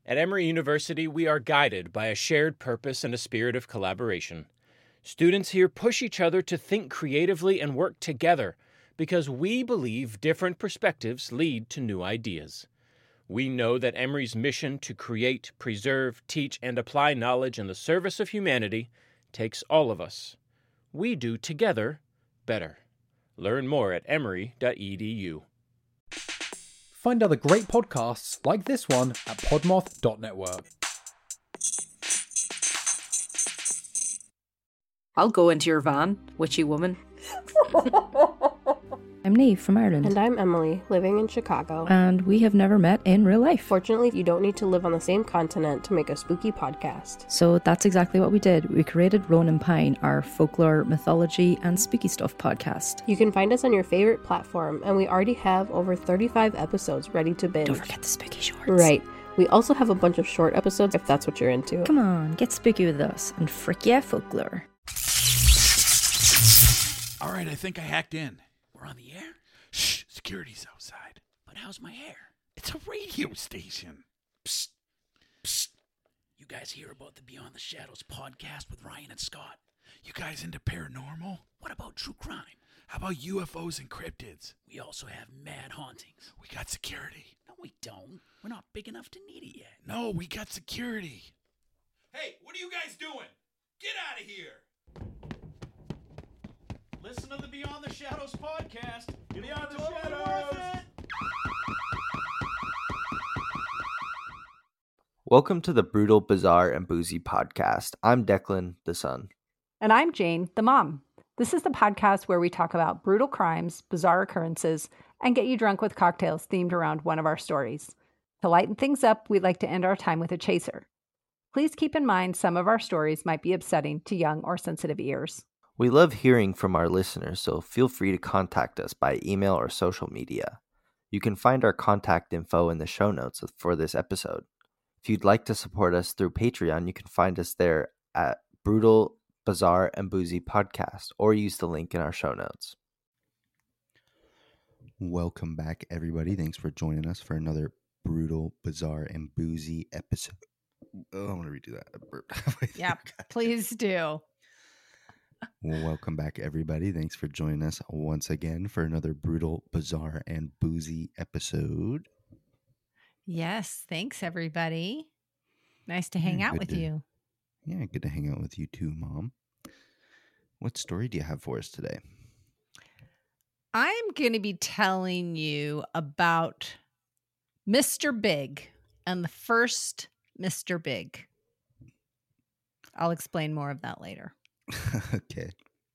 At Emory University, we are guided by a shared purpose and a spirit of collaboration. Students here push each other to think creatively and work together because we believe different perspectives lead to new ideas. We know that Emory's mission to create, preserve, teach, and apply knowledge in the service of humanity takes all of us. We do together better. Learn more at emory.edu. Find other great podcasts like this one at podmoth.network. I'll go into your van, witchy woman. I'm Neve from Ireland. And I'm Emily, living in Chicago. And we have never met in real life. Fortunately, you don't need to live on the same continent to make a spooky podcast. So that's exactly what we did. We created Ronan Pine, our folklore, mythology, and spooky stuff podcast. You can find us on your favorite platform, and we already have over 35 episodes ready to binge. Don't forget the spooky shorts. Right. We also have a bunch of short episodes if that's what you're into. Come on, get spooky with us and frick yeah, folklore. All right, I think I hacked in. We're on the air? Shh, security's outside. But how's my hair? It's a radio station. Psst, psst. You guys hear about the Beyond the Shadows podcast with Ryan and Scott? You guys into paranormal? What about true crime? How about UFOs and cryptids? We also have mad hauntings. We got security. No, we don't. We're not big enough to need it yet. No, we got security. Hey, what are you guys doing? Get out of here. Listen to the Beyond the Shadows podcast. Beyond the Shadows. Welcome to the Brutal, Bizarre, and Boozy podcast. I'm Declan, the son. And I'm Jane, the mom. This is the podcast where we talk about brutal crimes, bizarre occurrences, and get you drunk with cocktails themed around one of our stories. To lighten things up, we'd like to end our time with a chaser. Please keep in mind some of our stories might be upsetting to young or sensitive ears. We love hearing from our listeners, so feel free to contact us by email or social media. You can find our contact info in the show notes for this episode. If you'd like to support us through Patreon, you can find us there at Brutal, Bizarre, and Boozy Podcast, or use the link in our show notes. Welcome back, everybody. Thanks for joining us for another Brutal, Bizarre, and Boozy episode. Oh, I want to redo that. Yeah, please do. Welcome back, everybody. Thanks for joining us once again for another Brutal, Bizarre, and Boozy episode. Yes, thanks, everybody. Nice to hang out with you. Yeah, good to hang out with you too, Mom. What story do you have for us today? I'm going to be telling you about Mr. Big and the first Mr. Big. I'll explain more of that later. Okay.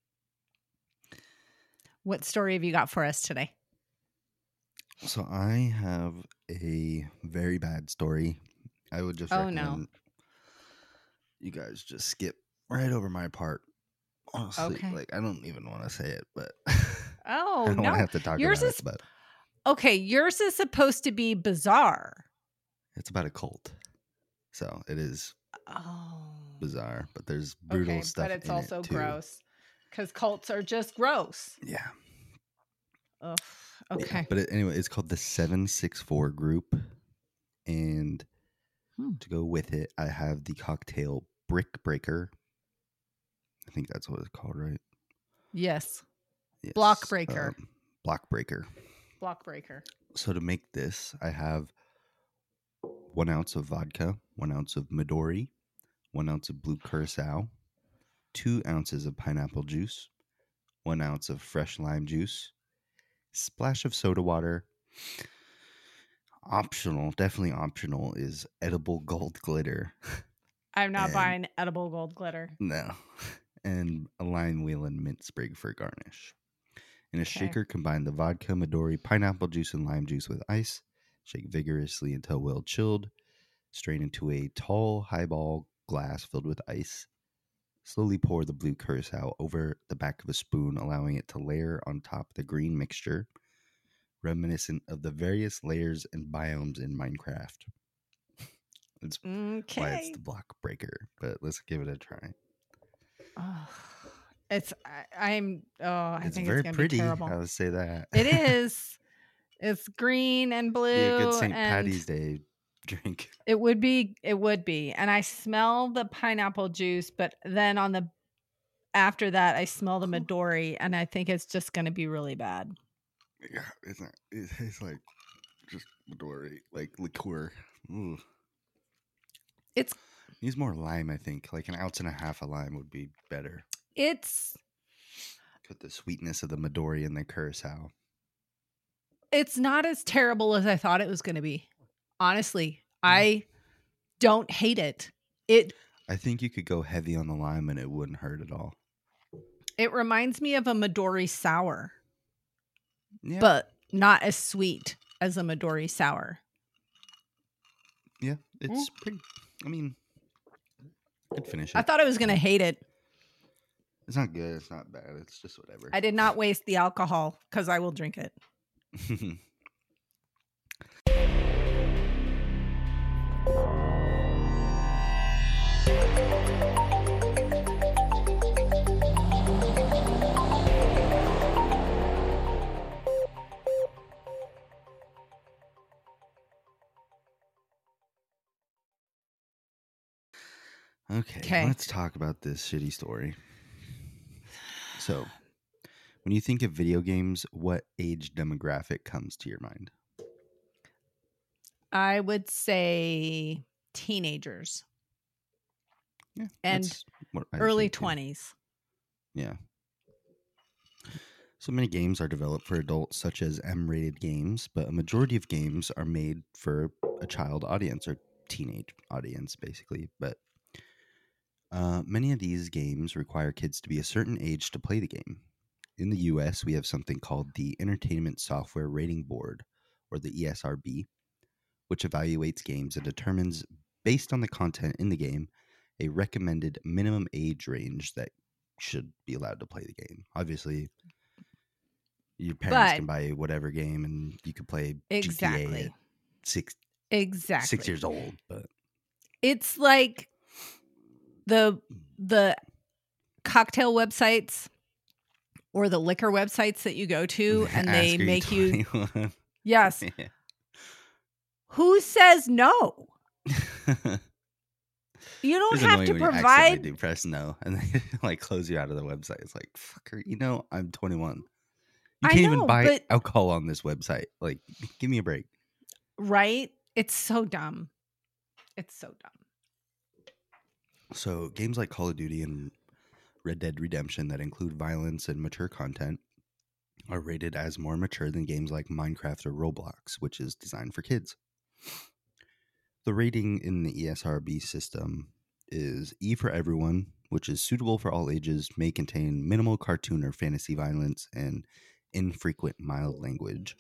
What story have you got for us today? So I have a very bad story. I would just recommend you guys just skip right over my part. Honestly, like I don't even want to say it, but oh, I don't want to have to talk yours about is, it. But okay, yours is supposed to be bizarre. It's about a cult, so it is bizarre. But there's brutal stuff. But it's in also it too. gross because cults are just gross. Yeah. Ugh. Okay. Yeah, but anyway, it's called the 764 Group, and to go with it, I have the cocktail Brick Breaker. I think that's what it's called, right? Yes. Yes. Block Breaker. Block Breaker. Block Breaker. So to make this, I have 1 ounce of vodka, 1 ounce of Midori, 1 ounce of blue curacao, 2 ounces of pineapple juice, 1 ounce of fresh lime juice, splash of soda water. Optional, definitely optional, is edible gold glitter. I'm not buying edible gold glitter. No. And a lime wheel and mint sprig for garnish. In a shaker, combine the vodka, Midori, pineapple juice, and lime juice with ice. Shake vigorously until well chilled. Strain into a tall highball glass filled with ice. Slowly pour the blue curacao over the back of a spoon, allowing it to layer on top the green mixture, reminiscent of the various layers and biomes in Minecraft. That's why it's the Block Breaker, but let's give it a try. Oh, it's I'm I it's think very it's gonna pretty. be terrible. I would say that It is. It's green and blue. Be a good St. and Patty's Day drink. It would be. And I smell the pineapple juice, but then after that, I smell the Midori, and I think it's just going to be really bad. Yeah, it's not. It tastes like just Midori, like liqueur. Ooh. It's needs more lime. I think like an ounce and a half of lime would be better. It's put the sweetness of the Midori in the curacao. It's not as terrible as I thought it was going to be. Honestly, I don't hate it. I think you could go heavy on the lime and it wouldn't hurt at all. It reminds me of a Midori sour, Yeah. but not as sweet as a Midori sour. Yeah, it's pretty. I mean, I'd finish it. I thought I was going to hate it. It's not good. It's not bad. It's just whatever. I did not waste the alcohol because I will drink it. Okay, let's talk about this shitty story. So, when you think of video games, what age demographic comes to your mind? I would say teenagers. Yeah, and early 20s. Yeah. So many games are developed for adults, such as M-rated games, but a majority of games are made for a child audience or teenage audience, basically. But many of these games require kids to be a certain age to play the game. In the U.S., we have something called the Entertainment Software Rating Board, or the ESRB, which evaluates games and determines, based on the content in the game, a recommended minimum age range that should be allowed to play the game. Obviously, your parents can buy whatever game and you could play GTA at 6 years old. But it's like the cocktail websites or the liquor websites that you go to and they make you 21? Yes. Yeah. Who says no? You don't It's have to annoying when you accidentally provide. do press no and they like close you out of the website. It's like, fucker, I'm 21. You can't even buy alcohol on this website. Like, give me a break. Right? It's so dumb. It's so dumb. So games like Call of Duty and Red Dead Redemption that include violence and mature content are rated as more mature than games like Minecraft or Roblox, which is designed for kids. The rating in the ESRB system is E for everyone, which is suitable for all ages, may contain minimal cartoon or fantasy violence, and infrequent mild language.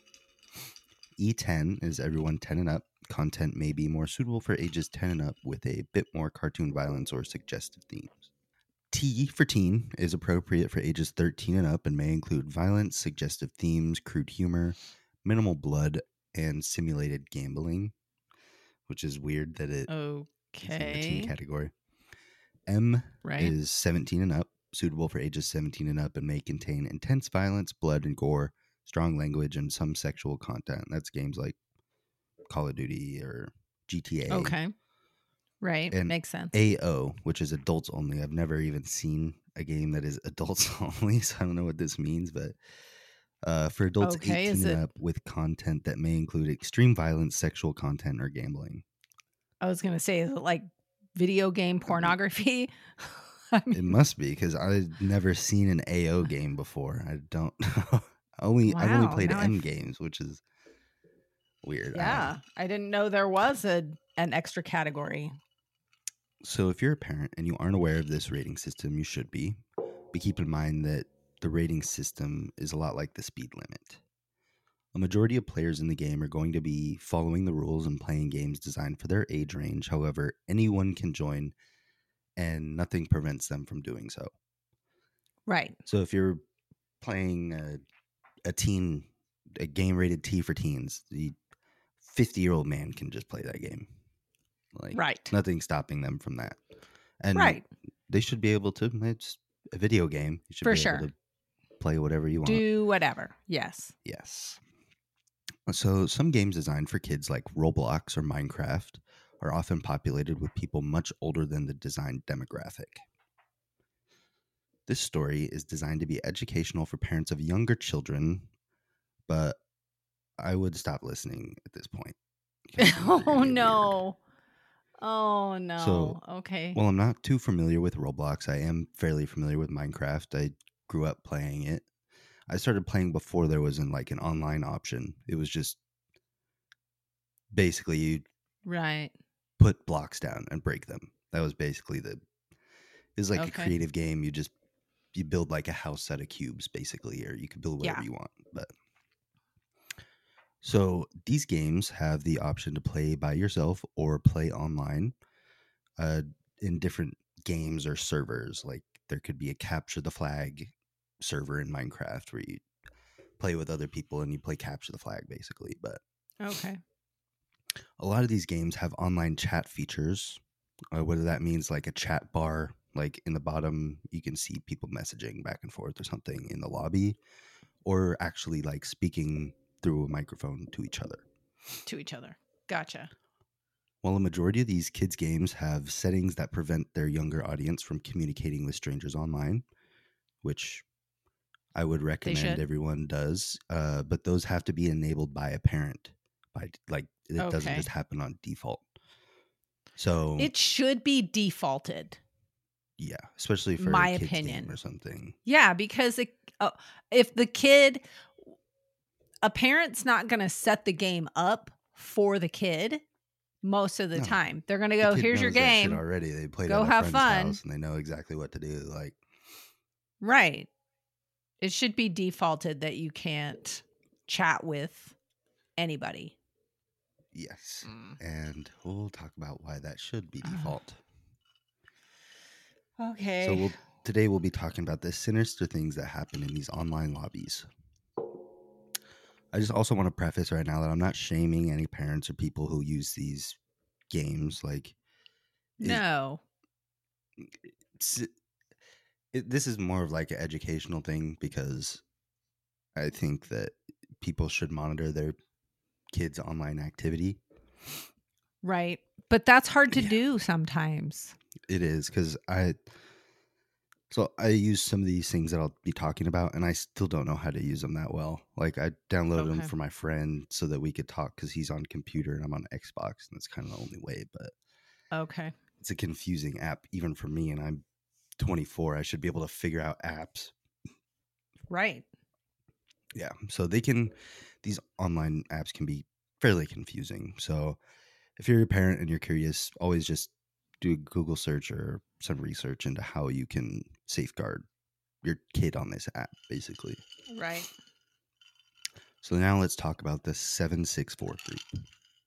E10 is everyone 10 and up. Content may be more suitable for ages 10 and up with a bit more cartoon violence or suggestive themes. T for teen is appropriate for ages 13 and up and may include violence, suggestive themes, crude humor, minimal blood, and simulated gambling, which is weird that it is in the teen category. M is 17 and up, suitable for ages 17 and up and may contain intense violence, blood and gore, strong language, and some sexual content. That's games like Call of Duty or GTA. Okay. Right. And makes sense. AO, which is adults only. I've never even seen a game that is adults only, so I don't know what this means, but for adults 18 and up with content that may include extreme violence, sexual content, or gambling. I was going to say, is it like video game pornography? It must be, because I've never seen an AO game before. I don't know. I've only played M games, which is weird. Yeah, I didn't know there was an extra category. So if you're a parent and you aren't aware of this rating system, you should be. But keep in mind that the rating system is a lot like the speed limit. A majority of players in the game are going to be following the rules and playing games designed for their age range. However, anyone can join and nothing prevents them from doing so. Right. So if you're playing a game rated T for teens, the 50-year-old man can just play that game. Like, nothing's stopping them from that. And they should be able to. It's a video game. You should be able to play whatever you want. Do whatever. Yes. Yes. So, some games designed for kids like Roblox or Minecraft are often populated with people much older than the designed demographic. This story is designed to be educational for parents of younger children, but I would stop listening at this point. Oh no. Oh no. So, okay. Well, I'm not too familiar with Roblox. I am fairly familiar with Minecraft. I grew up playing it. I started playing before there was an online option. It was just basically you Right. put blocks down and break them. That was basically it's like a Okay. creative game. You build like a house out of cubes basically, or you could build whatever you want. But so these games have the option to play by yourself or play online in different games or servers. Like there could be a capture the flag server in Minecraft where you play with other people and you play capture the flag basically. But Okay. a lot of these games have online chat features, whether that means like a chat bar, like in the bottom, you can see people messaging back and forth or something in the lobby, or actually like speaking through a microphone to each other. Gotcha. While a majority of these kids' games have settings that prevent their younger audience from communicating with strangers online, which I would recommend everyone does, but those have to be enabled by a parent. It doesn't just happen on default. So it should be defaulted. Yeah, especially for my a kid's opinion game or something. Yeah, because if the kid, a parent's not going to set the game up for the kid most of the time. They're going to go, "Here's your game." Already, they played go at a have friend's fun, house and they know exactly what to do. Right. It should be defaulted that you can't chat with anybody. Yes, and we'll talk about why that should be default. Okay. So today we'll be talking about the sinister things that happen in these online lobbies. I just also want to preface right now that I'm not shaming any parents or people who use these games. No. This is more of like an educational thing because I think that people should monitor their kids' online activity. Right. But that's hard to do sometimes. It is because I use some of these things that I'll be talking about, and I still don't know how to use them that well. Like I downloaded them for my friend so that we could talk because he's on computer and I'm on Xbox, and that's kind of the only way. But it's a confusing app even for me, and I'm 24. I should be able to figure out apps. Right. Yeah. So these online apps can be fairly confusing. So if you're a parent and you're curious, always just do a Google search or some research into how you can safeguard your kid on this app, basically. Right. So now let's talk about the 7643.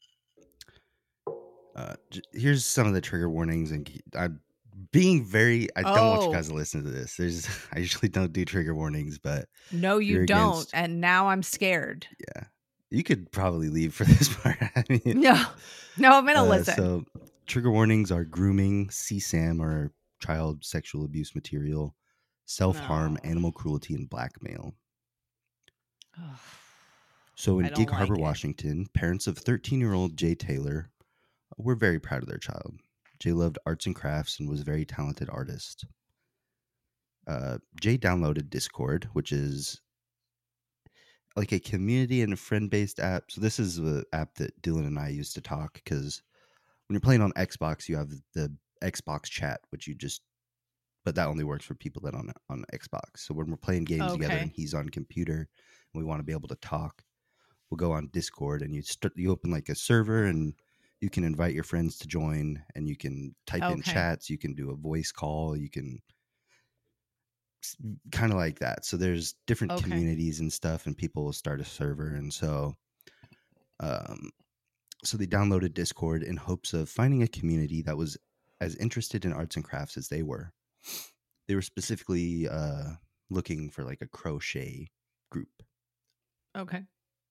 Here's some of the trigger warnings, and I'm being I don't want you guys to listen to this. I usually don't do trigger warnings, but no, you don't. And now I'm scared. Yeah. You could probably leave for this part. No, I'm going to listen. So trigger warnings are grooming, CSAM or child sexual abuse material, self-harm, animal cruelty, and blackmail. So in Gig Harbor, Washington, parents of 13-year-old Jay Taylor were very proud of their child. Jay loved arts and crafts and was a very talented artist. Jay downloaded Discord, which is like a community and a friend-based app. So this is the app that Dylan and I used to talk, because when you're playing on Xbox, you have the Xbox chat, but that only works for people that on Xbox. So when we're playing games together and he's on computer and we want to be able to talk, we'll go on Discord and you open like a server and you can invite your friends to join, and you can type in chats, you can do a voice call, you can kind of like that. So there's different communities and stuff, and people will start a server. And so they downloaded Discord in hopes of finding a community that was as interested in arts and crafts as they were. They were specifically looking for like a crochet group. Okay.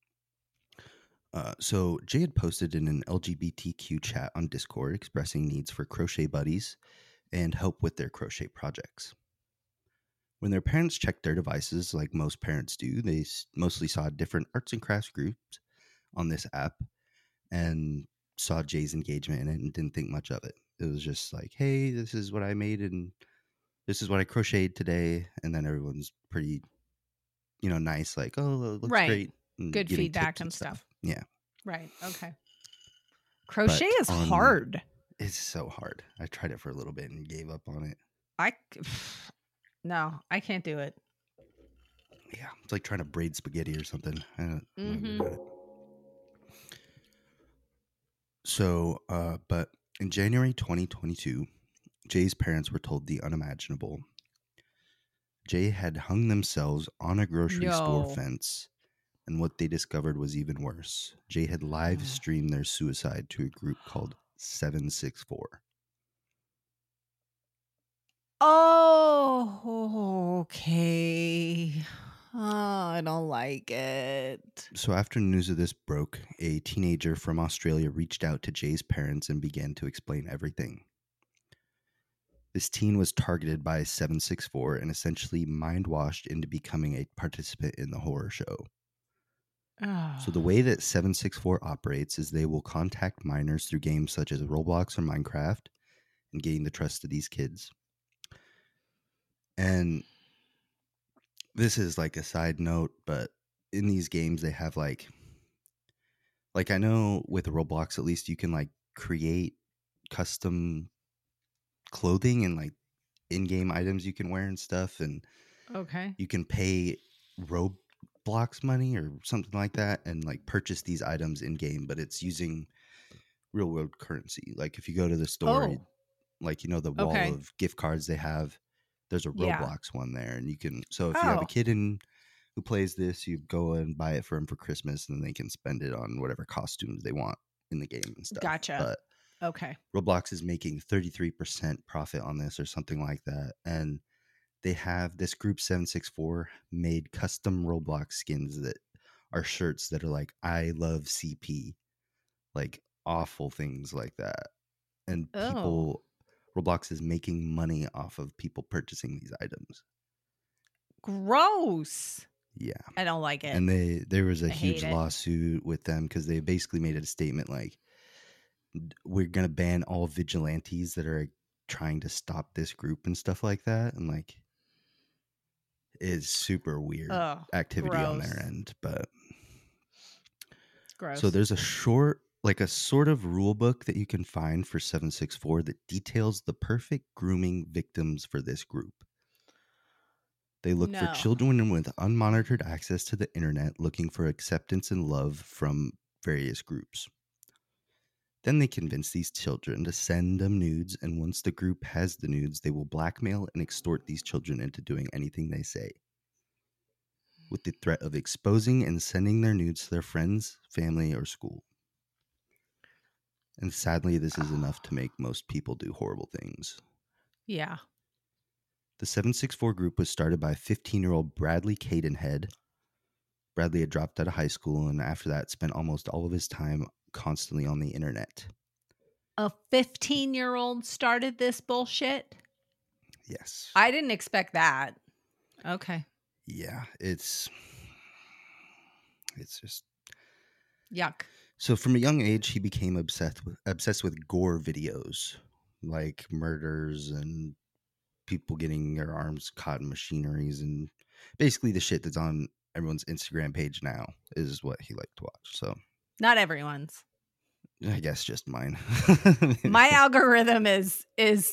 So Jay had posted in an LGBTQ chat on Discord expressing needs for crochet buddies and help with their crochet projects. When their parents checked their devices, like most parents do, they mostly saw different arts and crafts groups on this app and saw Jay's engagement in it and didn't think much of it. It was just like, hey, this is what I made and this is what I crocheted today. And then everyone's pretty, nice, like, oh, it looks Right. great. And Good giving feedback tips and stuff. Yeah. Right. Okay. Crochet But is hard. It's so hard. I tried it for a little bit and gave up on it. No, I can't do it. Yeah. It's like trying to braid spaghetti or something. I'm not good at it. So, but in January 2022, Jay's parents were told the unimaginable. Jay had hung themselves on a grocery store fence, and what they discovered was even worse. Jay had live streamed their suicide to a group called 764. Oh, okay. Oh, I don't like it. So after news of this broke, a teenager from Australia reached out to Jay's parents and began to explain everything. This teen was targeted by 764 and essentially mind-washed into becoming a participant in the horror show. Oh. So the way that 764 operates is they will contact minors through games such as Roblox or Minecraft and gain the trust of these kids. And this is like a side note, but in these games they have like I know with Roblox at least you can like create custom clothing and like in-game items you can wear and stuff, and you can pay Roblox money or something like that and like purchase these items in game, but it's using real world currency. Like if you go to the store, like the wall of gift cards they have, there's a Roblox one there, and you can. So if you have a kid who plays this, you go and buy it for them for Christmas, and then they can spend it on whatever costumes they want in the game and stuff. Gotcha. But Roblox is making 33% profit on this or something like that. And they have this group 764 made custom Roblox skins that are shirts that are like, I love CP, like awful things like that. And Roblox is making money off of people purchasing these items. Gross. Yeah. I don't like it. And there was a huge lawsuit with them because they basically made a statement like, we're going to ban all vigilantes that are trying to stop this group and stuff like that. And like, it's super weird activity on their end. But gross. So there's a sort of rule book that you can find for 764 that details the perfect grooming victims for this group. They look for children with unmonitored access to the internet, looking for acceptance and love from various groups. Then they convince these children to send them nudes, and once the group has the nudes, they will blackmail and extort these children into doing anything they say, with the threat of exposing and sending their nudes to their friends, family, or school. And sadly, this is enough to make most people do horrible things. Yeah. The 764 group was started by 15-year-old Bradley Cadenhead. Bradley had dropped out of high school and after that spent almost all of his time constantly on the internet. A 15-year-old started this bullshit? Yes. I didn't expect that. Okay. Yeah, it's just yuck. So from a young age, he became obsessed with gore videos, like murders and people getting their arms caught in machineries, and basically the shit that's on everyone's Instagram page now is what he liked to watch. So not everyone's. I guess just mine. My algorithm is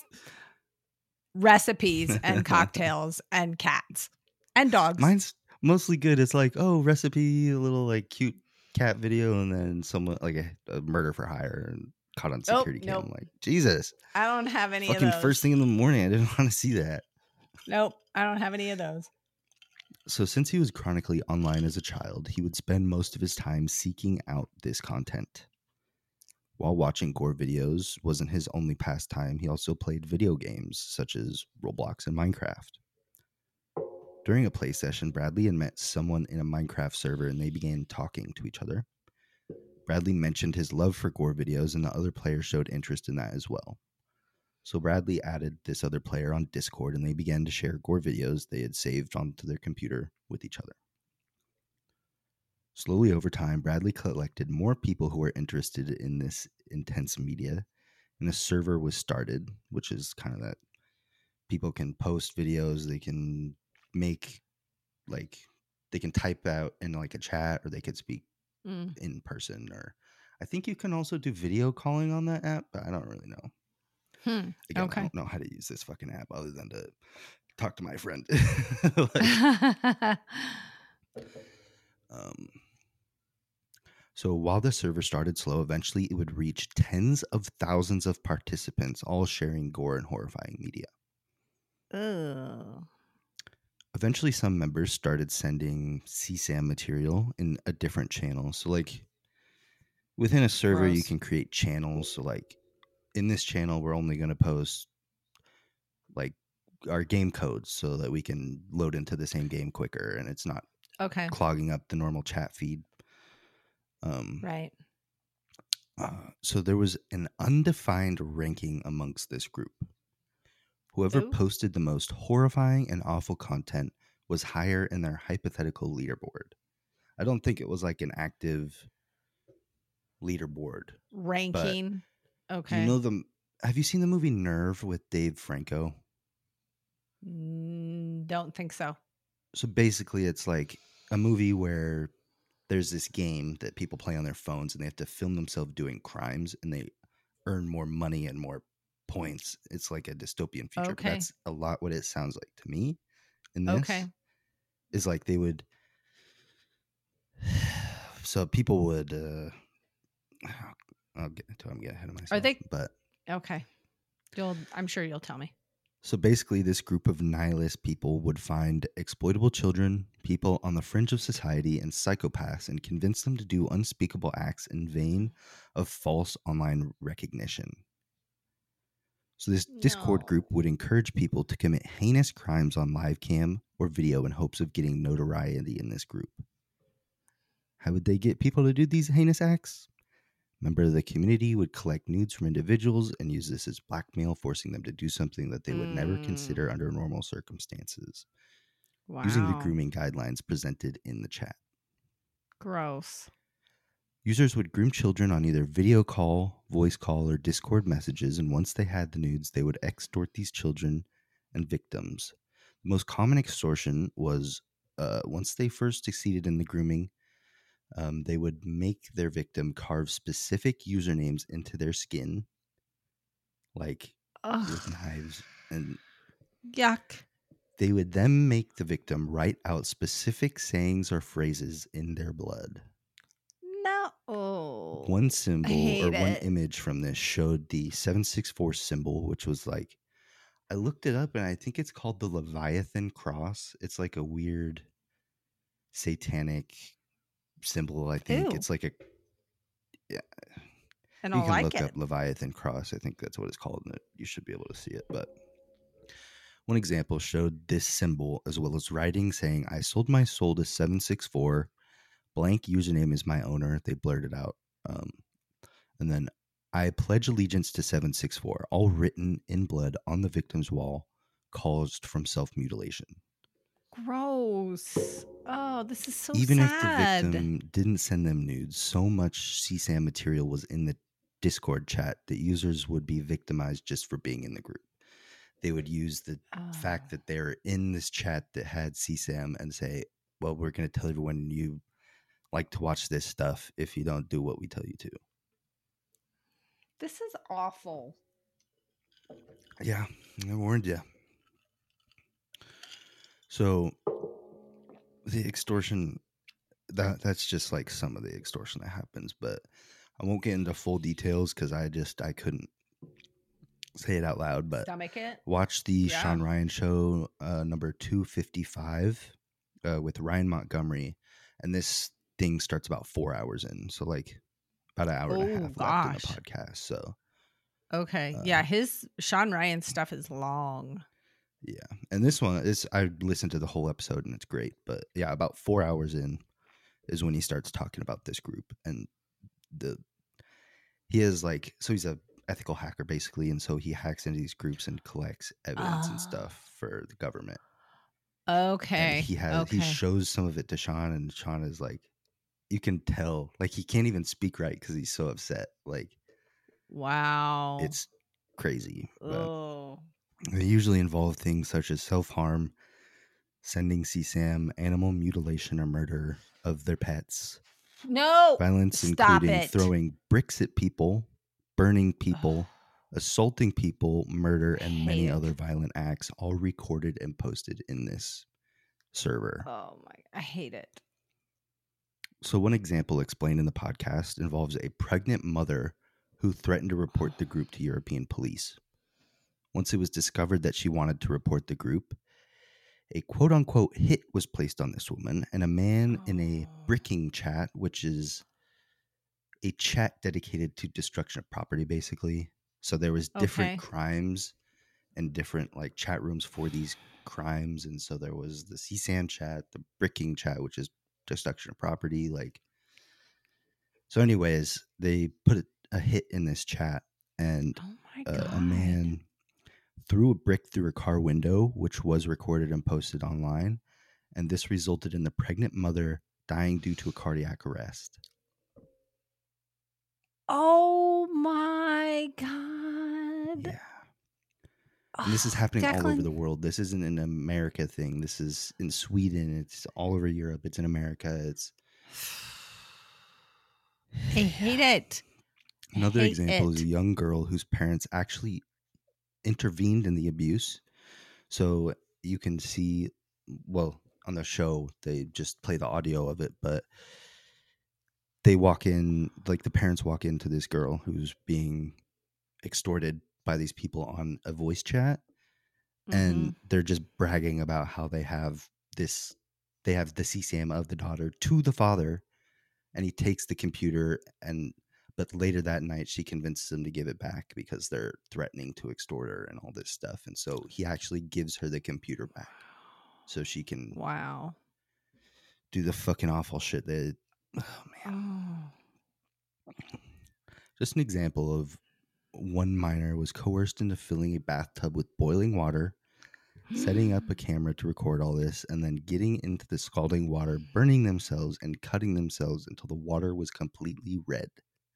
recipes and cocktails and cats and dogs. Mine's mostly good. It's like, oh, recipe, a little like cute cat video, and then someone like a murder for hire and caught on security cam. I'm like, Jesus. I don't have any of fucking those. First thing in the morning, I didn't want to see that. Nope, I don't have any of those. So since he was chronically online as a child, he would spend most of his time seeking out this content. While watching gore videos wasn't his only pastime, he also played video games such as Roblox and Minecraft. During a play session, Bradley had met someone in a Minecraft server and they began talking to each other. Bradley mentioned his love for gore videos and the other player showed interest in that as well. So Bradley added this other player on Discord and they began to share gore videos they had saved onto their computer with each other. Slowly over time, Bradley collected more people who were interested in this intense media, and a server was started, which is kind of that people can post videos, they can make like they can type out in like a chat, or they could speak in person, or I think you can also do video calling on that app, but I don't really know. Again, Okay. I don't know how to use this fucking app other than to talk to my friend. So while the server started slow, eventually it would reach tens of thousands of participants, all sharing gore and horrifying media. Ugh. Eventually, some members started sending CSAM material in a different channel. So, like, within a server, you Gross. can create channels. So, like, in this channel, we're only going to post, like, our game codes so that we can load into the same game quicker and it's not Okay. clogging up the normal chat feed. Right. So there was an undefined ranking amongst this group. Whoever Ooh. posted the most horrifying and awful content was higher in their hypothetical leaderboard. I don't think it was like an active leaderboard. Ranking. Okay. You know have you seen the movie Nerve with Dave Franco? Don't think so. So basically it's like a movie where there's this game that people play on their phones and they have to film themselves doing crimes and they earn more money and more points. It's like a dystopian future. Okay. But that's a lot what it sounds like to me in this. Okay. Is like they would so people would I'll get into it. I'm getting ahead of myself. Are they but okay? I'm sure you'll tell me. So basically, this group of nihilist people would find exploitable children, people on the fringe of society, and psychopaths and convince them to do unspeakable acts in vain of false online recognition. So this Discord group would encourage people to commit heinous crimes on live cam or video in hopes of getting notoriety in this group. How would they get people to do these heinous acts? Members of the community would collect nudes from individuals and use this as blackmail, forcing them to do something that they would never consider under normal circumstances. Wow. Using the grooming guidelines presented in the chat. Gross. Users would groom children on either video call, voice call, or Discord messages, and once they had the nudes, they would extort these children and victims. The most common extortion was once they first succeeded in the grooming, they would make their victim carve specific usernames into their skin, like with knives, and yuck. They would then make the victim write out specific sayings or phrases in their blood. No. One symbol or one it. image from this showed the 764 symbol, which was like, I looked it up and I think it's called the Leviathan cross. It's like a weird satanic symbol. I think it's like I you don't can like look it. up Leviathan cross. I think that's what it's called, and you should be able to see it. But one example showed this symbol as well as writing saying, I sold my soul to 764. Blank username is my owner. They blurted out. And then I pledge allegiance to 764, all written in blood on the victim's wall, caused from self-mutilation. Gross. Oh, this is so Even sad. if the victim didn't send them nudes, so much CSAM material was in the Discord chat that users would be victimized just for being in the group. They would use the fact that they're in this chat that had CSAM and say, well, we're going to tell everyone you like to watch this stuff if you don't do what we tell you to. This is awful. Yeah, I warned you. So the extortion, that's just like some of the extortion that happens, but I won't get into full details because I couldn't say it out loud. But Stomach it. Watch the Sean Ryan show number 255 with Ryan Montgomery, and this thing starts about 4 hours in, so like about an hour and a half left in the podcast. So okay, yeah, his Sean Ryan stuff is long. Yeah, and this one is, I listened to the whole episode and it's great, but yeah, about 4 hours in is when he starts talking about this group, and he is like, so he's a ethical hacker basically, and so he hacks into these groups and collects evidence and stuff for the government. Okay, and he shows some of it to Sean, and Sean is like, you can tell, like, he can't even speak right because he's so upset. Like, Wow. it's crazy. But Oh. they usually involve things such as self-harm, sending CSAM, animal mutilation or murder of their pets, No. violence Stop including it. throwing bricks at people, burning people, assaulting people, murder, and many hate it. other violent acts, all recorded and posted in this server. Oh my, I hate it. So one example explained in the podcast involves a pregnant mother who threatened to report the group to European police. Once it was discovered that she wanted to report the group, a quote-unquote hit was placed on this woman, and a man in a bricking chat, which is a chat dedicated to destruction of property, basically. So there was different Okay. crimes and different like chat rooms for these crimes. And so there was the CSAM chat, the bricking chat, which is destruction of property. Like, so anyways, they put a hit in this chat, and Oh my God. a man threw a brick through a car window, which was recorded and posted online. And this resulted in the pregnant mother dying due to a cardiac arrest. Oh my God. Yeah. And this is Oh, happening all over Declan. the world. This isn't an America thing. This is in Sweden. It's all over Europe. It's in America. It's I hate it. another hate example is it. a young girl whose parents actually intervened in the abuse. So you can see, well, on the show, they just play the audio of it, but they walk in, like the parents walk into this girl who's being extorted by these people on a voice chat. And they're just bragging about how they have the CSAM of the daughter to the father, and he takes the computer, but later that night she convinces him to give it back because they're threatening to extort her and all this stuff. And so he actually gives her the computer back so she can Wow. do the fucking awful shit that, oh man. Just an example of one minor was coerced into filling a bathtub with boiling water, setting up a camera to record all this, and then getting into the scalding water, burning themselves and cutting themselves until the water was completely red.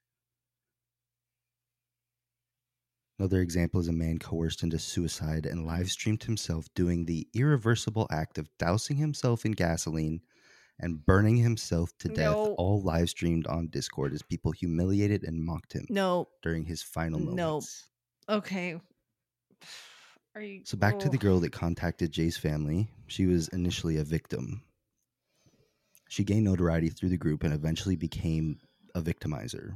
Another example is a man coerced into suicide and live streamed himself doing the irreversible act of dousing himself in gasoline and burning himself to death, No. all live streamed on Discord as people humiliated and mocked him No. during his final moments. Okay. Are you So back to the girl that contacted Jay's family. She was initially a victim. She gained notoriety through the group and eventually became a victimizer.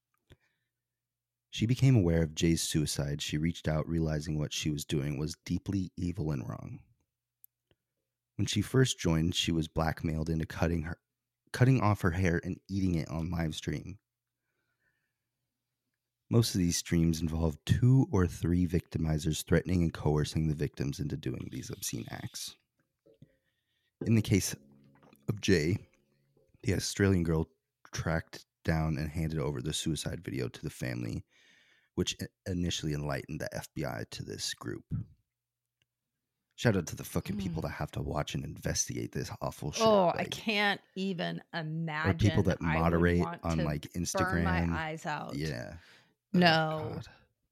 She became aware of Jay's suicide. She reached out, realizing what she was doing was deeply evil and wrong. When she first joined, she was blackmailed into cutting off her hair and eating it on live stream. Most of these streams involve 2 or 3 victimizers threatening and coercing the victims into doing these obscene acts. In the case of Jay, the Australian girl tracked down and handed over the suicide video to the family, which initially enlightened the FBI to this group. Shout out to the fucking people that have to watch and investigate this awful shit. Oh, I can't even imagine. Or people that I would moderate want on to like Instagram. burn my eyes out. Yeah. No. God.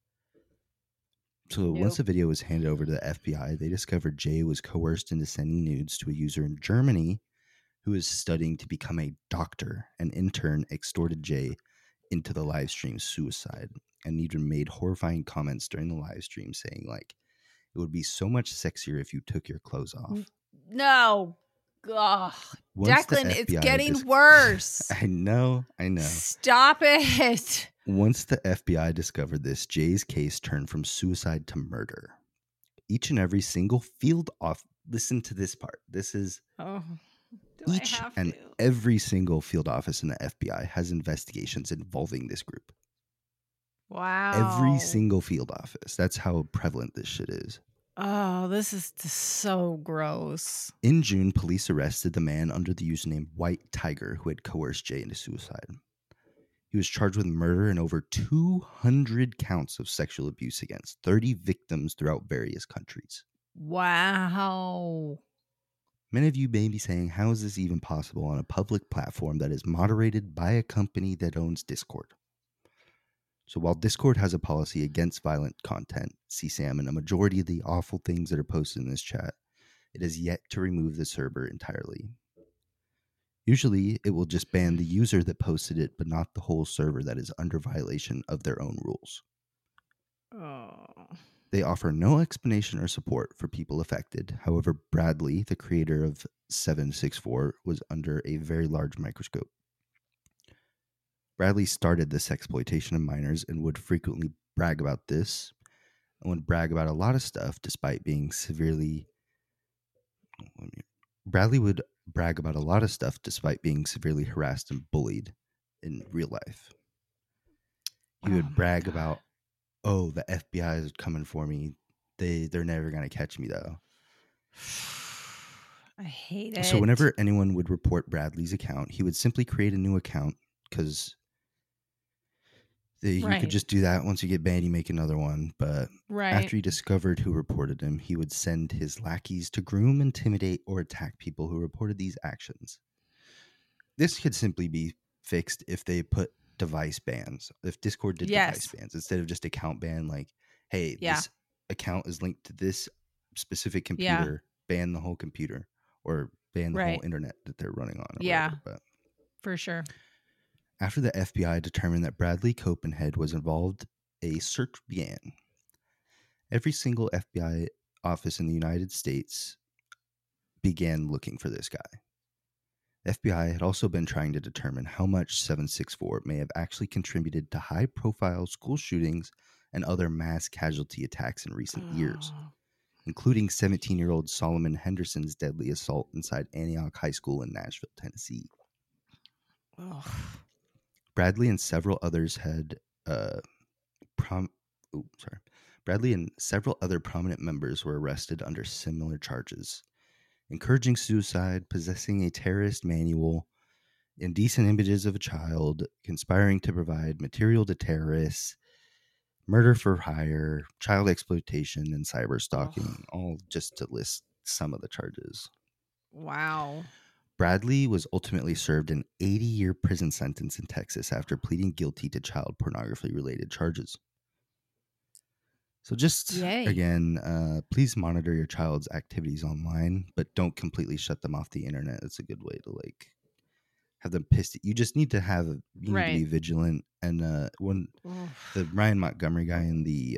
So once the video was handed over to the FBI, they discovered Jay was coerced into sending nudes to a user in Germany who is studying to become a doctor, and in turn extorted Jay into the live stream suicide, and even made horrifying comments during the live stream saying like, it would be so much sexier if you took your clothes off. No. Ugh. Once the Declan, it's FBI getting worse. I know. Stop it. Once the FBI discovered this, Jay's case turned from suicide to murder. Each and every single field off. Listen to this part. This is each and every single field office in the FBI has investigations involving this group. Wow. Every single field office. That's how prevalent this shit is. Oh, this is just so gross. In June, police arrested the man under the username White Tiger who had coerced Jay into suicide. He was charged with murder and over 200 counts of sexual abuse against 30 victims throughout various countries. Wow. Many of you may be saying, how is this even possible on a public platform that is moderated by a company that owns Discord? So while Discord has a policy against violent content, CSAM, and a majority of the awful things that are posted in this chat, it has yet to remove the server entirely. Usually, it will just ban the user that posted it, but not the whole server that is under violation of their own rules. Oh. They offer no explanation or support for people affected. However, Bradley, the creator of 764, was under a very large microscope. Bradley started this exploitation of minors and would frequently brag about this, and would brag about a lot of stuff despite being severely... Bradley would brag about a lot of stuff despite being severely harassed and bullied in real life. He would brag about, oh, the FBI is coming for me. They're never going to catch me, though. I hate it. So whenever anyone would report Bradley's account, he would simply create a new account because you could just do that. Once you get banned, you make another one. But after he discovered who reported him, he would send his lackeys to groom, intimidate, or attack people who reported these actions. This could simply be fixed if they put device bans. If Discord did device bans instead of just account ban, like, hey, this account is linked to this specific computer, ban the whole computer or ban the whole internet that they're running on. Whatever, but for sure. After the FBI determined that Bradley Copenhead was involved, a search began. Every single FBI office in the United States began looking for this guy. FBI had also been trying to determine how much 764 may have actually contributed to high-profile school shootings and other mass casualty attacks in recent years, including 17-year-old Solomon Henderson's deadly assault inside Antioch High School in Nashville, Tennessee. Bradley and several others had Bradley and several other prominent members were arrested under similar charges: encouraging suicide, possessing a terrorist manual, indecent images of a child, conspiring to provide material to terrorists, murder for hire, child exploitation, and cyber stalking, all just to list some of the charges. Wow. Bradley was ultimately served an 80-year prison sentence in Texas after pleading guilty to child pornography-related charges. So just, again, please monitor your child's activities online, but don't completely shut them off the internet. It's a good way to, like, have them pissed. You just need to have, need to be vigilant. And when the Ryan Montgomery guy in the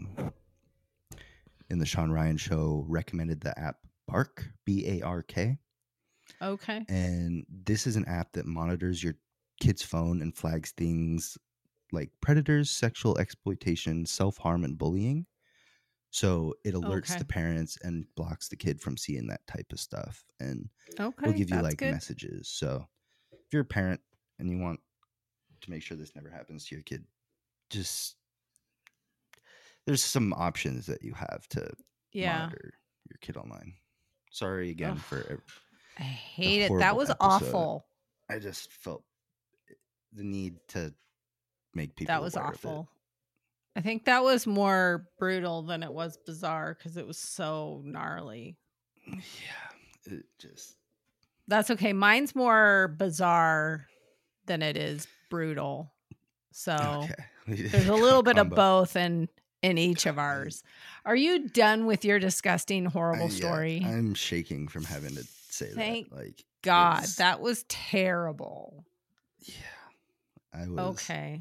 Sean Ryan show recommended the app Bark, B-A-R-K. Okay. And this is an app that monitors your kid's phone and flags things like predators, sexual exploitation, self-harm, and bullying. So it alerts the parents and blocks the kid from seeing that type of stuff. And it'll give you like messages. So if you're a parent and you want to make sure this never happens to your kid, just there's some options that you have to monitor your kid online. Sorry again for I hate it. That was awful. I just felt the need to make people. That was awful. I think that was more brutal than it was bizarre because it was so gnarly. Yeah, it just. That's okay. Mine's more bizarre than it is brutal. So there's a little bit of both in each of ours. Are you done with your disgusting, horrible story? I'm shaking from having to say Thank that. Like, God, that was terrible. Yeah, I was. Okay.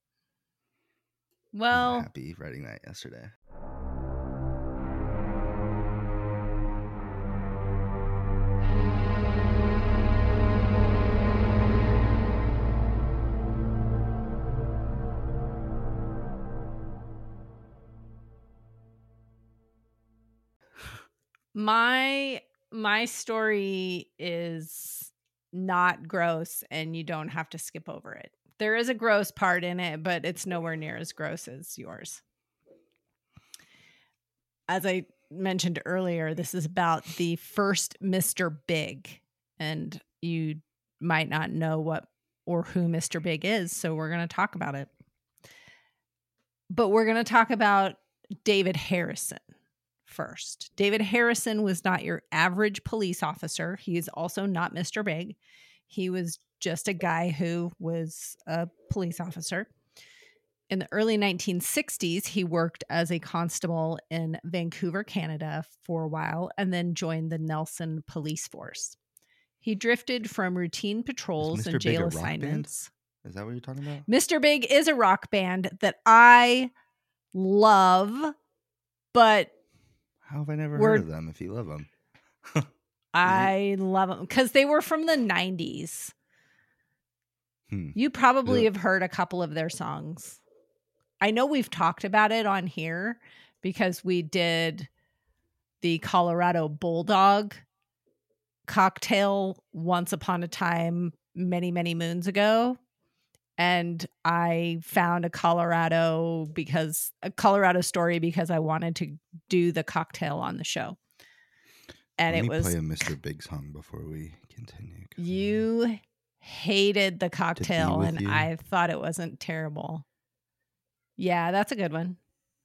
Well, happy writing that yesterday. My story is not gross, and you don't have to skip over it. There is a gross part in it, but it's nowhere near as gross as yours. As I mentioned earlier, this is about the first Mr. Big, and you might not know what or who Mr. Big is, so we're going to talk about it. But we're going to talk about David Harrison first. David Harrison was not your average police officer. He is also not Mr. Big. He was just a guy who was a police officer. In the early 1960s, he worked as a constable in Vancouver, Canada for a while, and then joined the Nelson Police Force. He drifted from routine patrols and jail assignments. Is that what you're talking about? Mr. Big is a rock band that I love, but how have I never heard of them if you love them? I love them because they were from the 90s. You probably have heard a couple of their songs. I know we've talked about it on here because we did the Colorado Bulldog cocktail once upon a time, many, many moons ago. And I found a Colorado story because I wanted to do the cocktail on the show. And Let it me was play a Mr. Big song before we continue. You hated the cocktail, and you. I thought it wasn't terrible. Yeah, that's a good one.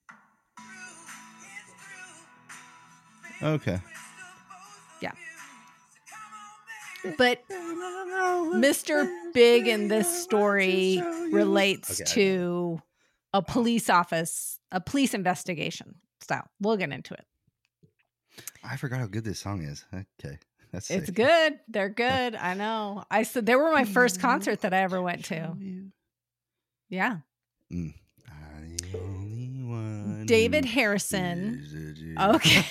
Okay. Yeah. But Mr. Big in this story relates to a police office, a police investigation. So we'll get into it. I forgot how good this song is. Okay. That's sick. It's good. They're good. I know. I said they were my first concert that I ever went to. Yeah. The only one David Harrison. Okay.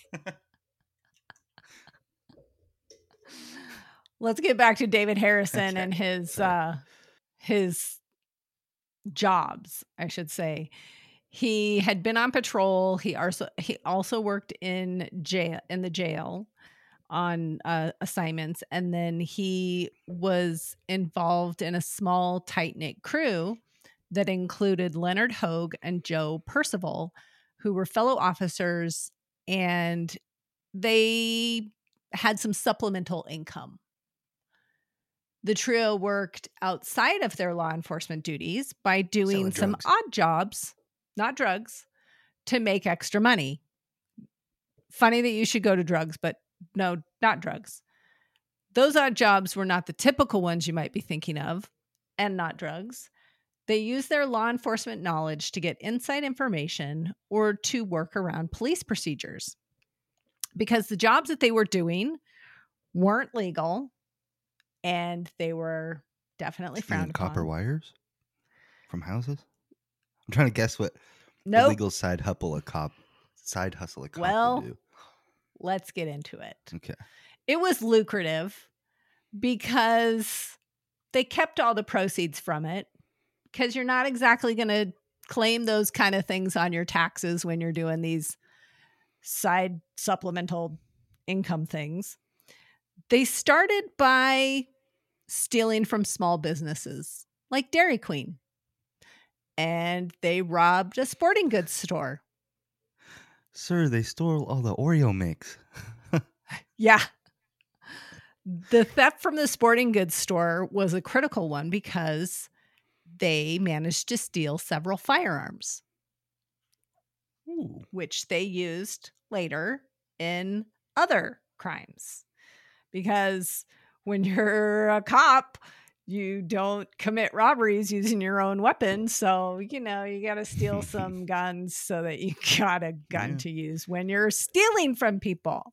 Let's get back to David Harrison and his jobs, I should say. He had been on patrol. He also worked in the jail on assignments, and then he was involved in a small, tight-knit crew that included Leonard Hogue and Joe Percival, who were fellow officers, and they had some supplemental income. The trio worked outside of their law enforcement duties by doing some odd jobs, not drugs, to make extra money. Funny that you should go to drugs, but no, not drugs. Those odd jobs were not the typical ones you might be thinking of, and not drugs. They used their law enforcement knowledge to get inside information or to work around police procedures. Because the jobs that they were doing weren't legal, and they were definitely frowned upon. Copper wires from houses? I'm trying to guess what the legal side hustle a cop would do. Let's get into it. Okay. It was lucrative because they kept all the proceeds from it, because you're not exactly going to claim those kind of things on your taxes when you're doing these side supplemental income things. They started by stealing from small businesses like Dairy Queen, and they robbed a sporting goods store. Sir, they stole all the Oreo mix. Yeah. The theft from the sporting goods store was a critical one because they managed to steal several firearms, which they used later in other crimes. Because when you're a cop, you don't commit robberies using your own weapons. So, you got to steal some guns so that you got a gun to use when you're stealing from people.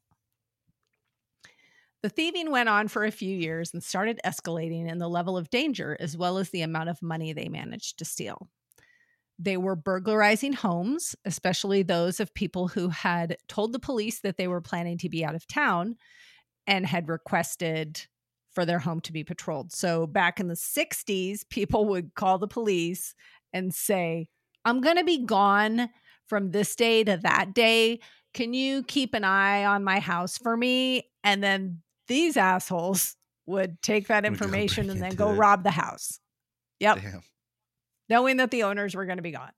The thieving went on for a few years and started escalating in the level of danger as well as the amount of money they managed to steal. They were burglarizing homes, especially those of people who had told the police that they were planning to be out of town and had requested for their home to be patrolled. So back in the 60s, people would call the police and say, I'm going to be gone from this day to that day. Can you keep an eye on my house for me? And then these assholes would take that information and then go rob the house. Yep. Damn. Knowing that the owners were going to be gone.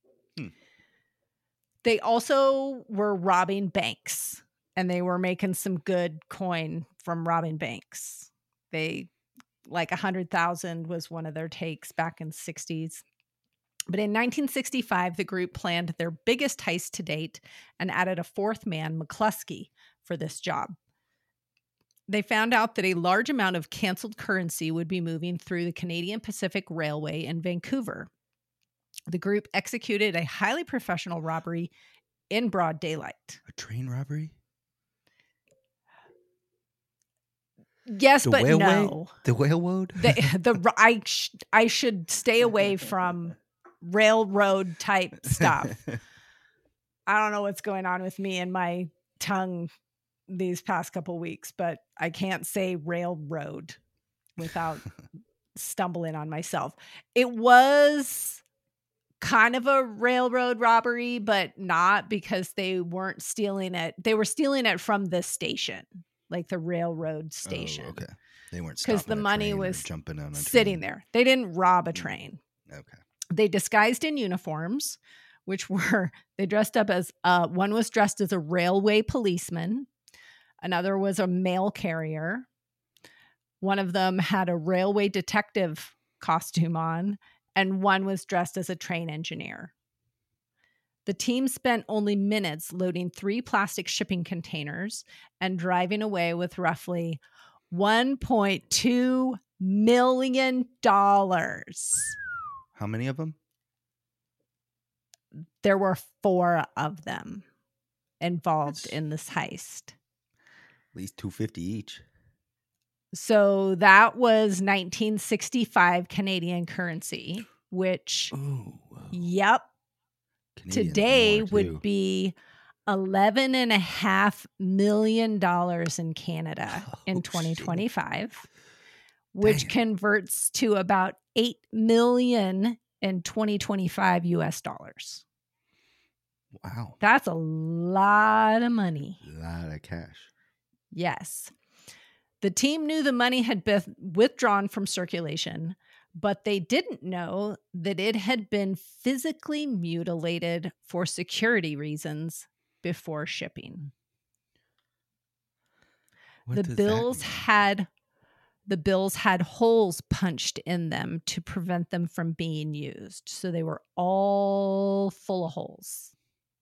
They also were robbing banks, and they were making some good coin from robbing banks. They, like 100,000 was one of their takes back in the 60s. But in 1965, the group planned their biggest heist to date and added a fourth man, McCluskey, for this job. They found out that a large amount of canceled currency would be moving through the Canadian Pacific Railway in Vancouver. The group executed a highly professional robbery in broad daylight. A train robbery? Yes, but no. The railroad? I should stay away from railroad type stuff. I don't know what's going on with me and my tongue these past couple weeks, but I can't say railroad without stumbling on myself. It was kind of a railroad robbery, but not, because they weren't stealing it. They were stealing it from the station, like the railroad station. Oh, okay. They weren't, because the money was jumping on a sitting train. there. They didn't rob a train. Okay. They disguised in uniforms, which were, they dressed up as, one was dressed as a railway policeman. Another was a mail carrier. One of them had a railway detective costume on, and one was dressed as a train engineer. The team spent only minutes loading 3 plastic shipping containers and driving away with roughly $1.2 million. How many of them? There were 4 of them involved in this heist. At least $250 each. So that was 1965 Canadian currency, which, yep, Canadian today more, would be $11.5 million in Canada in 2025, which converts to about $8 million in 2025 US dollars. Wow. That's a lot of money. A lot of cash. Yes. The team knew the money had been withdrawn from circulation, but they didn't know that it had been physically mutilated for security reasons before shipping. The bills had holes punched in them to prevent them from being used. So they were all full of holes.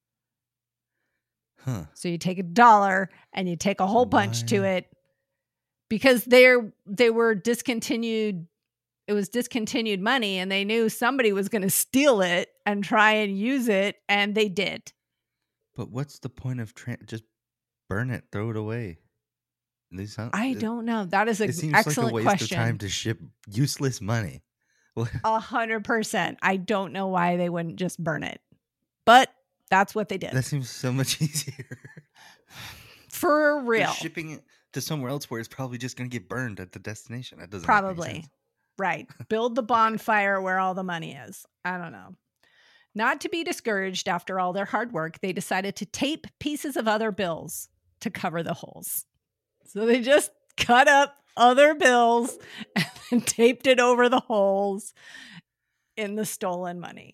Huh. So you take $1 and you take a hole punch to it, because they were discontinued. It was discontinued money, and they knew somebody was going to steal it and try and use it, and they did. But what's the point of just burn it, throw it away? I don't know. That is an excellent like a waste question. of time to ship useless money. 100%. I don't know why they wouldn't just burn it, but that's what they did. That seems so much easier. For real. Just shipping it to somewhere else where it's probably just going to get burned at the destination. That doesn't probably make any sense. Right. Build the bonfire where all the money is. I don't know. Not to be discouraged after all their hard work, they decided to tape pieces of other bills to cover the holes. So they just cut up other bills and then taped it over the holes in the stolen money.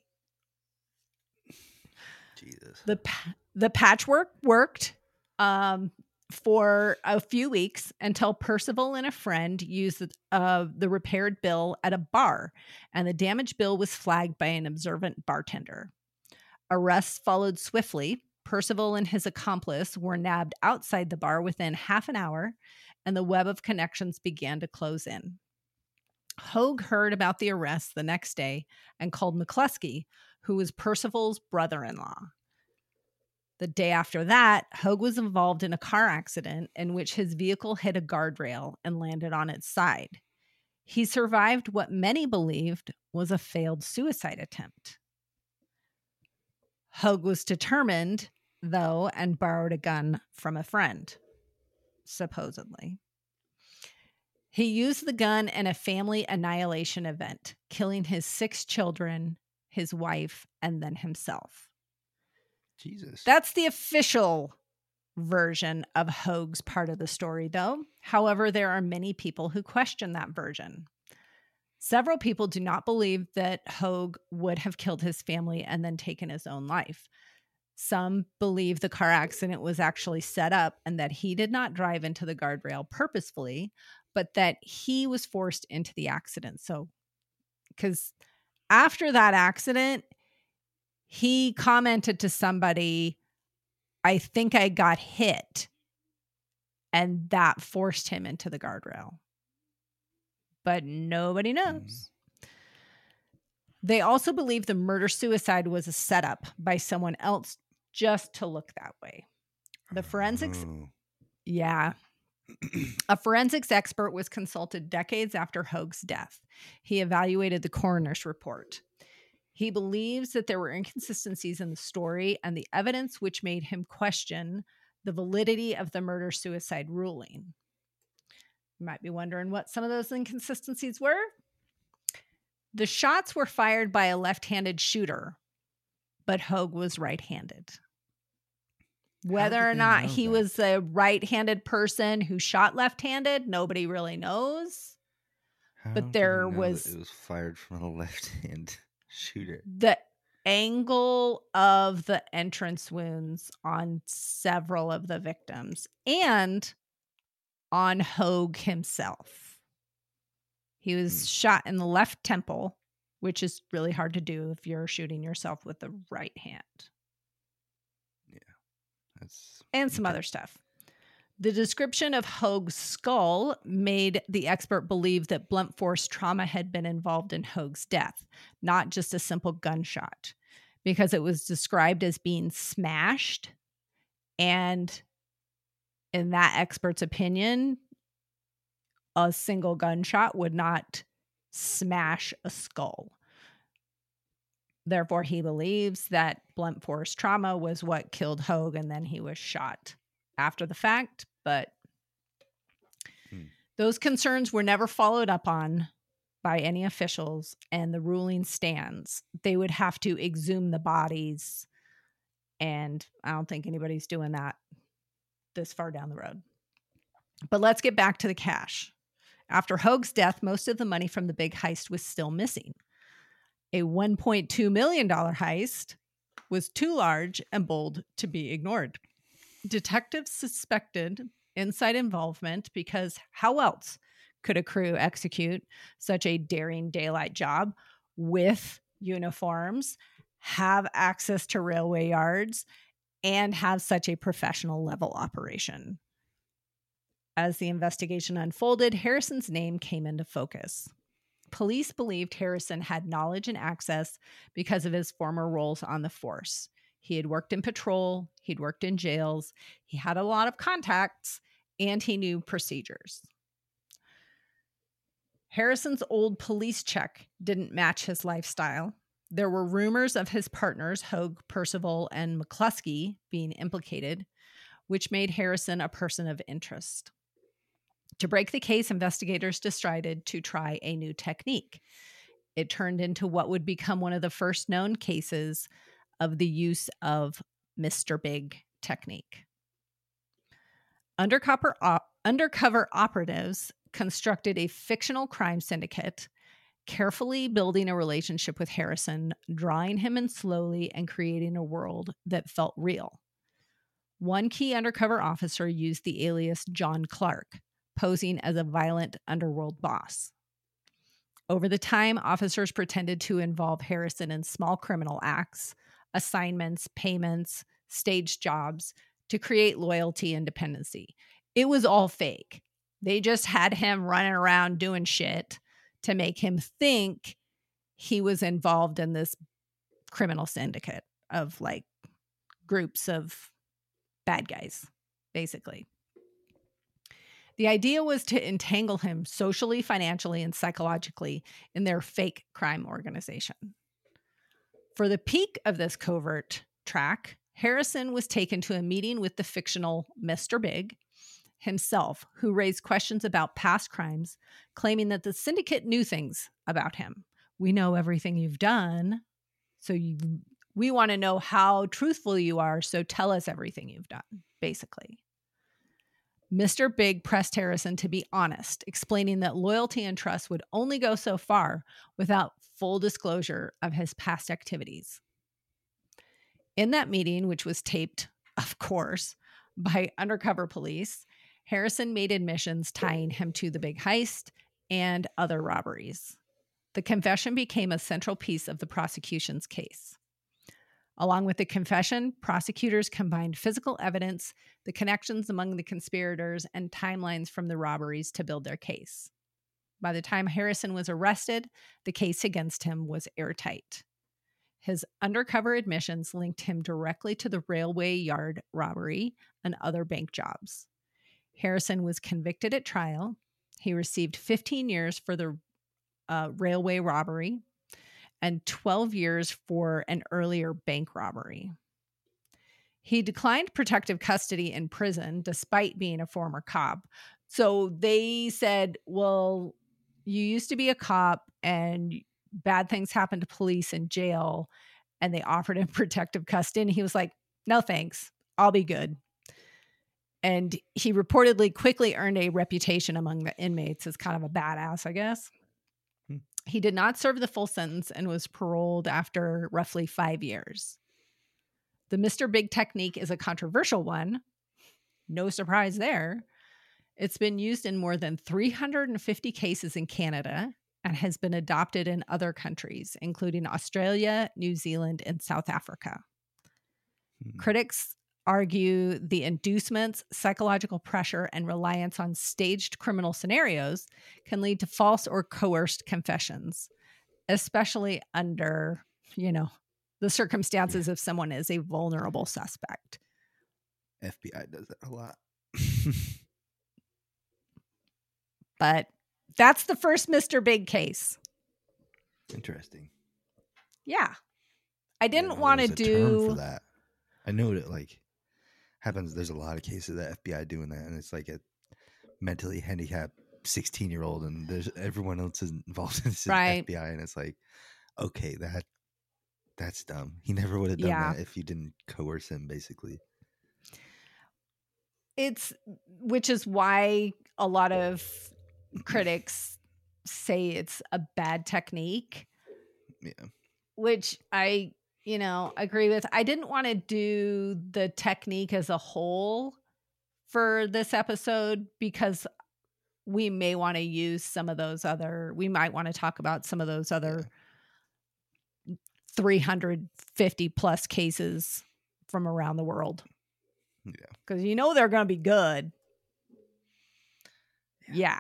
Jesus. The patchwork worked for a few weeks until Percival and a friend used the repaired bill at a bar, and the damaged bill was flagged by an observant bartender. Arrests followed swiftly. Percival and his accomplice were nabbed outside the bar within half an hour, and the web of connections began to close in. Hogue heard about the arrests the next day and called McCluskey, who was Percival's brother-in-law. The day after that, Hogue was involved in a car accident in which his vehicle hit a guardrail and landed on its side. He survived what many believed was a failed suicide attempt. Hogue was determined, though, and borrowed a gun from a friend, supposedly. He used the gun in a family annihilation event, killing his 6 children, his wife, and then himself. Jesus. That's the official version of Hogue's part of the story, though. However, there are many people who question that version. Several people do not believe that Hogue would have killed his family and then taken his own life. Some believe the car accident was actually set up and that he did not drive into the guardrail purposefully, but that he was forced into the accident. So, because after that accident, he commented to somebody, "I think I got hit." And that forced him into the guardrail. But nobody knows. They also believe the murder-suicide was a setup by someone else just to look that way. The forensics... Yeah. A forensics expert was consulted decades after Hoag's death. He evaluated the coroner's report. He believes that there were inconsistencies in the story and the evidence which made him question the validity of the murder-suicide ruling. You might be wondering what some of those inconsistencies were. The shots were fired by a left-handed shooter, but Hoag was right-handed. Whether or not he was a right-handed person who shot left-handed, nobody really knows. But there was... It was fired from a left-hand shooter. The angle of the entrance wounds on several of the victims and on Hoag himself. He was shot in the left temple, which is really hard to do if you're shooting yourself with the right hand. And some other stuff. The description of Hoag's skull made the expert believe that blunt force trauma had been involved in Hoag's death, not just a simple gunshot, because it was described as being smashed. And in that expert's opinion, a single gunshot would not smash a skull. Therefore, he believes that blunt force trauma was what killed Hoag, and then he was shot after the fact. But those concerns were never followed up on by any officials, and the ruling stands. They would have to exhume the bodies, and I don't think anybody's doing that this far down the road. But let's get back to the cash. After Hoag's death, most of the money from the big heist was still missing. A $1.2 million heist was too large and bold to be ignored. Detectives suspected inside involvement because how else could a crew execute such a daring daylight job with uniforms, have access to railway yards, and have such a professional level operation? As the investigation unfolded, Harrison's name came into focus. Police believed Harrison had knowledge and access because of his former roles on the force. He had worked in patrol, he'd worked in jails, he had a lot of contacts, and he knew procedures. Harrison's old police check didn't match his lifestyle. There were rumors of his partners, Hoag, Percival, and McCluskey, being implicated, which made Harrison a person of interest. To break the case, investigators decided to try a new technique. It turned into what would become one of the first known cases of the use of Mr. Big technique. Undercover operatives constructed a fictional crime syndicate, carefully building a relationship with Harrison, drawing him in slowly and creating a world that felt real. One key undercover officer used the alias John Clark, posing as a violent underworld boss. Over the time, officers pretended to involve Harrison in small criminal acts, assignments, payments, staged jobs to create loyalty and dependency. It was all fake. They just had him running around doing shit to make him think he was involved in this criminal syndicate of like groups of bad guys, basically. The idea was to entangle him socially, financially, and psychologically in their fake crime organization. For the peak of this covert track, Harrison was taken to a meeting with the fictional Mr. Big himself, who raised questions about past crimes, claiming that the syndicate knew things about him. We know everything you've done, so we want to know how truthful you are, so tell us everything you've done, basically. Mr. Big pressed Harrison to be honest, explaining that loyalty and trust would only go so far without full disclosure of his past activities. In that meeting, which was taped, of course, by undercover police, Harrison made admissions tying him to the big heist and other robberies. The confession became a central piece of the prosecution's case. Along with the confession, prosecutors combined physical evidence, the connections among the conspirators, and timelines from the robberies to build their case. By the time Harrison was arrested, the case against him was airtight. His undercover admissions linked him directly to the railway yard robbery and other bank jobs. Harrison was convicted at trial. He received 15 years for the railway robbery and 12 years for an earlier bank robbery. He declined protective custody in prison despite being a former cop. So they said, well, you used to be a cop and bad things happened to police in jail, and they offered him protective custody. And he was like, no, thanks. I'll be good. And he reportedly quickly earned a reputation among the inmates as kind of a badass, I guess. He did not serve the full sentence and was paroled after roughly 5 years. The Mr. Big technique is a controversial one. No surprise there. It's been used in more than 350 cases in Canada and has been adopted in other countries, including Australia, New Zealand, and South Africa. Critics argue the inducements, psychological pressure, and reliance on staged criminal scenarios can lead to false or coerced confessions, especially under, the circumstances if someone is a vulnerable suspect. FBI does that a lot. But that's the first Mr. Big case. Interesting. Yeah. I didn't want to do for that. I know it happens. There's a lot of cases of the FBI doing that, and it's like a mentally handicapped 16-year-old, and there's everyone else is involved in this FBI, and it's like, okay, that's dumb. He never would have done that if you didn't coerce him, basically. Which is why a lot of critics say it's a bad technique. Yeah. Which I agree with. I didn't want to do the technique as a whole for this episode because we may want to use some of those we might want to talk about some of those other 350 plus cases from around the world. Yeah. Because they're going to be good. Yeah.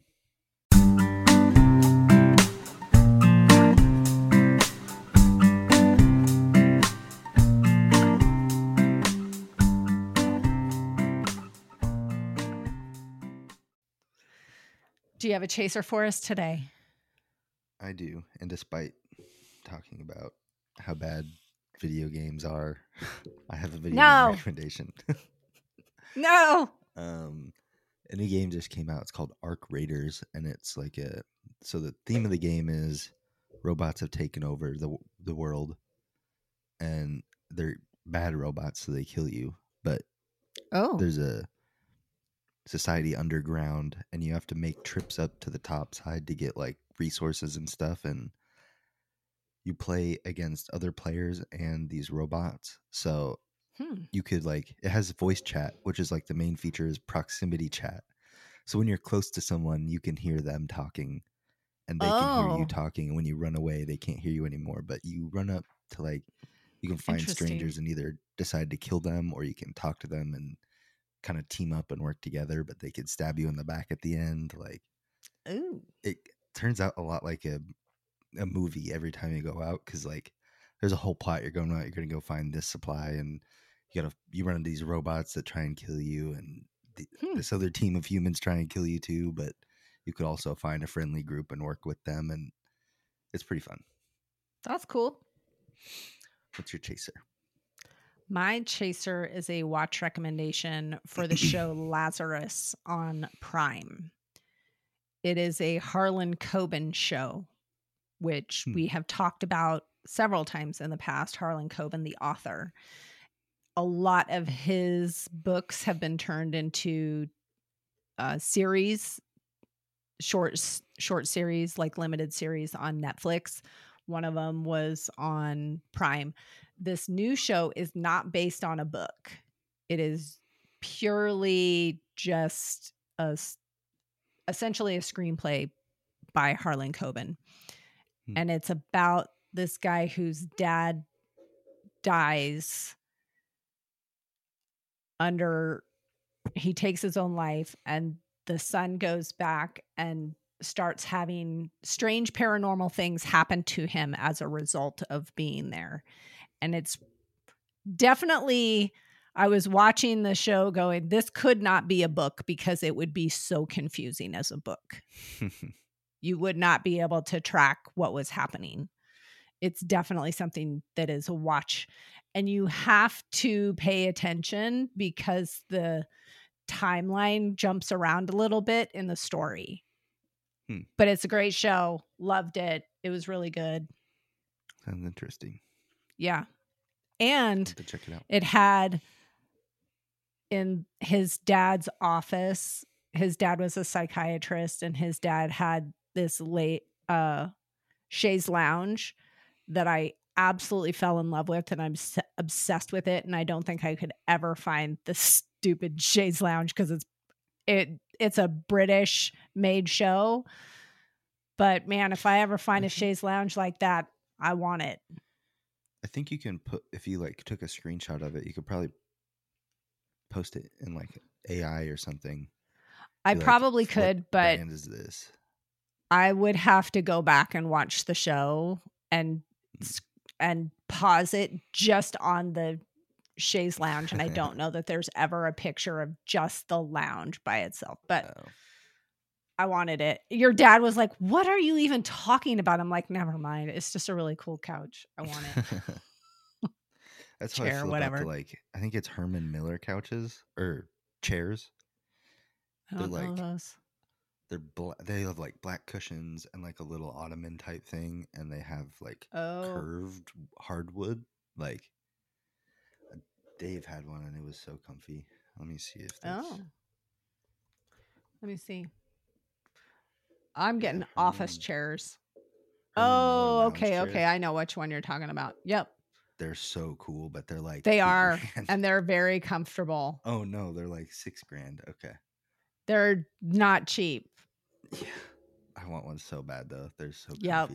Do you have a chaser for us today? I do. And despite talking about how bad video games are, I have a video game recommendation. No. A new game just came out. It's called Arc Raiders, and it's like so the theme of the game is robots have taken over the world, and they're bad robots, so they kill you. But there's a society underground, and you have to make trips up to the top side to get like resources and stuff, and you play against other players and these robots. So you could it has voice chat, which is like the main feature is proximity chat. So when you're close to someone, you can hear them talking and they can hear you talking. And when you run away, they can't hear you anymore. But you run up to you can find strangers and either decide to kill them or you can talk to them and kind of team up and work together, but they could stab you in the back at the end. It turns out a lot like a movie every time you go out, because there's a whole plot. You're going out, you're going to go find this supply, and you run into these robots that try and kill you, and this other team of humans try and kill you too, but you could also find a friendly group and work with them, and it's pretty fun. That's cool. What's your chaser? My chaser is a watch recommendation for the show Lazarus on Prime. It is a Harlan Coben show, which we have talked about several times in the past. Harlan Coben, the author. A lot of his books have been turned into series, short series, like limited series on Netflix. One of them was on Prime. This new show is not based on a book. It is purely just essentially a screenplay by Harlan Coben. And it's about this guy whose dad dies he takes his own life, and the son goes back and starts having strange paranormal things happen to him as a result of being there. And it's definitely, I was watching the show going, this could not be a book because it would be so confusing as a book. You would not be able to track what was happening. It's definitely something that is a watch, and you have to pay attention because the timeline jumps around a little bit in the story. But it's a great show. Loved it. It was really good. Sounds interesting. Yeah. And to check it out. It had in his dad's office, his dad was a psychiatrist, and his dad had this chaise lounge that I absolutely fell in love with, and I'm obsessed with it. And I don't think I could ever find the stupid chaise lounge because it's a British made show. But man, if I ever find a chaise lounge like that, I want it. I think you can if you like took a screenshot of it, you could probably post it in like AI or something. I probably could, but brand is this? I would have to go back and watch the show and pause it just on the chaise lounge, and I don't know that there's ever a picture of just the lounge by itself, but I wanted it. Your dad was like, what are you even talking about? I'm like, never mind, it's just a really cool couch. I want it. That's how I feel about I think it's Herman Miller couches or chairs. I don't know those. They have like black cushions and like a little ottoman type thing, and they have like curved hardwood. Like Dave had one and it was so comfy. Let me see if that's... Let me see. I'm getting office chairs. Okay. Chairs. I know which one you're talking about. Yep. They're so cool, but they're like they are, and they're very comfortable. Oh no, they're like $6,000. Okay. They're not cheap. Yeah. I want one so bad though. They're so comfy. Yep.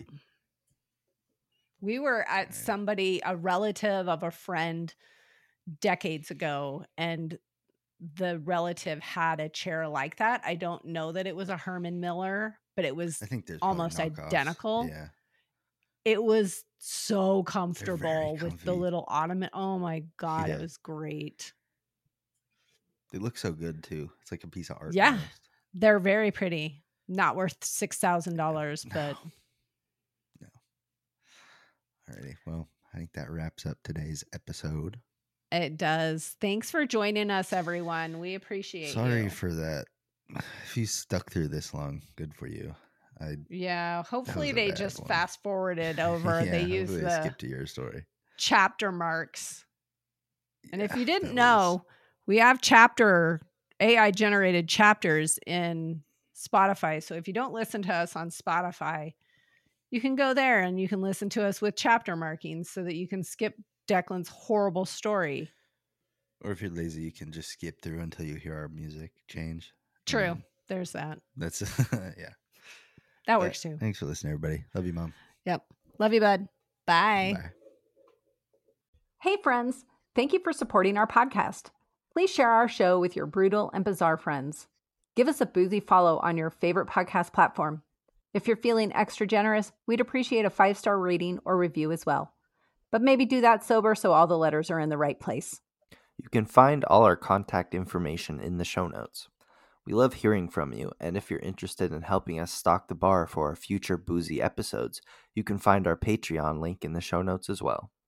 We were at a relative of a friend decades ago, and the relative had a chair like that. I don't know that it was a Herman Miller, but it was almost identical. Yeah. It was so comfortable with the little ottoman. Oh my God, it was great. They look so good too. It's like a piece of art. Yeah. Almost. They're very pretty. Not worth $6,000, but no. Alrighty. Well, I think that wraps up today's episode. It does. Thanks for joining us, everyone. We appreciate you. Sorry for that. If you stuck through this long, good for you. Hopefully they just fast forwarded over. Yeah, they use the skip to your story chapter marks. And if you didn't know, we have AI generated chapters in Spotify. So if you don't listen to us on Spotify, you can go there and you can listen to us with chapter markings so that you can skip Declan's horrible story. Or if you're lazy, you can just skip through until you hear our music change. True. There's that. That's yeah. That works too. Thanks for listening, everybody. Love you, Mom. Yep. Love you, bud. Bye. Bye. Hey, friends. Thank you for supporting our podcast. Please share our show with your brutal and bizarre friends. Give us a boozy follow on your favorite podcast platform. If you're feeling extra generous, we'd appreciate a 5-star rating or review as well. But maybe do that sober so all the letters are in the right place. You can find all our contact information in the show notes. We love hearing from you, and if you're interested in helping us stock the bar for our future boozy episodes, you can find our Patreon link in the show notes as well.